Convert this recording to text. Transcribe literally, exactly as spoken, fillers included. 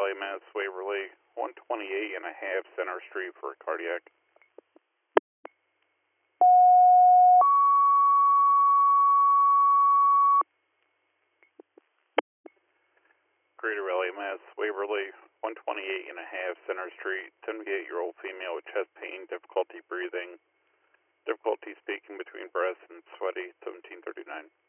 Valley, Mass. Waverly, one twenty-eight and a half Center Street for cardiac. Greater Valley, Mass. Waverly, one twenty-eight and a half Center Street, seventy-eight-year-old female with chest pain, difficulty breathing, difficulty speaking between breaths, and sweaty, seventeen thirty-nine.